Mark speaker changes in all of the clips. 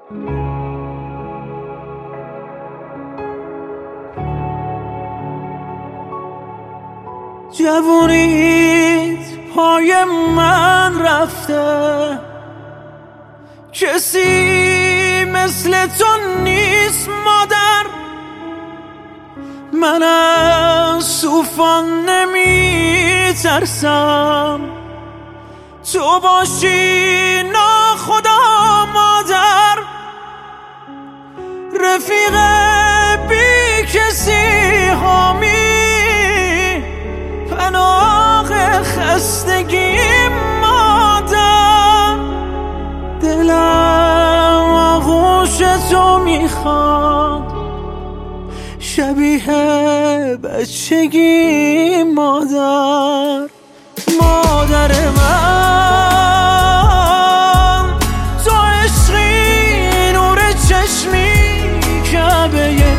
Speaker 1: جوونیت پای من رفته، کسی مثل تو نیست مادر. من از طوفان نمی ترسم، تو باشی ناخدا مادر. رفیق بی کسی حامی، پناه خستگی مادر. دلم آغوش تو میخواد، شبیه بچگی مادر. مادر من تو عشقی، نور چشمی، کعبه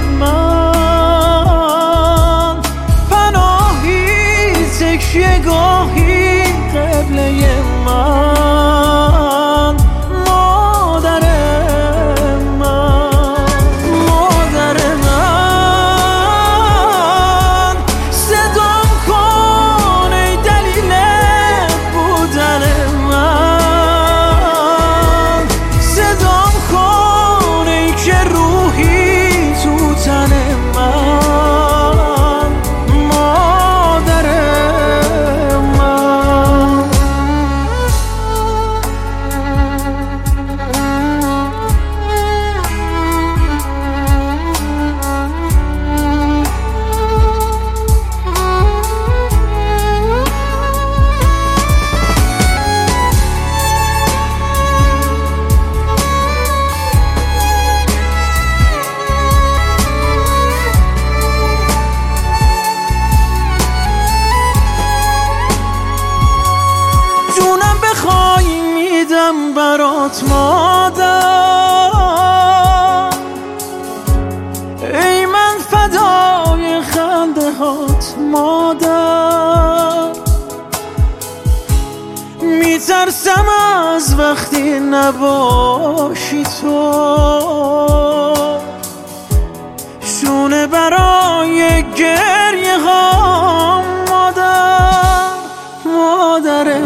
Speaker 1: من، پناهی، تکیه گاهی، قبله من. مادر من، مادر من، صدام کن ای دلیل بودن من. صدام کن ای که روحی تو تن من. مادر من. جونم بخوای میدم برات مادر، ای من فدای خنده هات مادر. میترسم از وقتی نباشی تو، شونه برای گریه ها مادر. مادر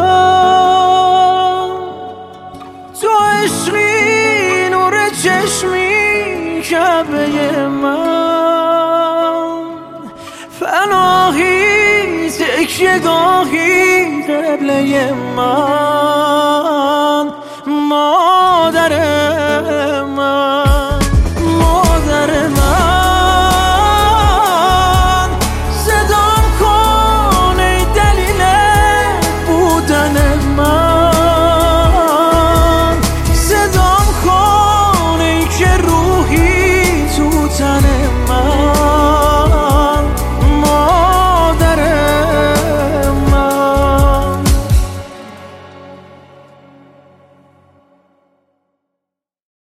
Speaker 1: من تو عشقی، نور چشمی، کعبه من، پناهی، تکیه گاهی، قبله من. مادر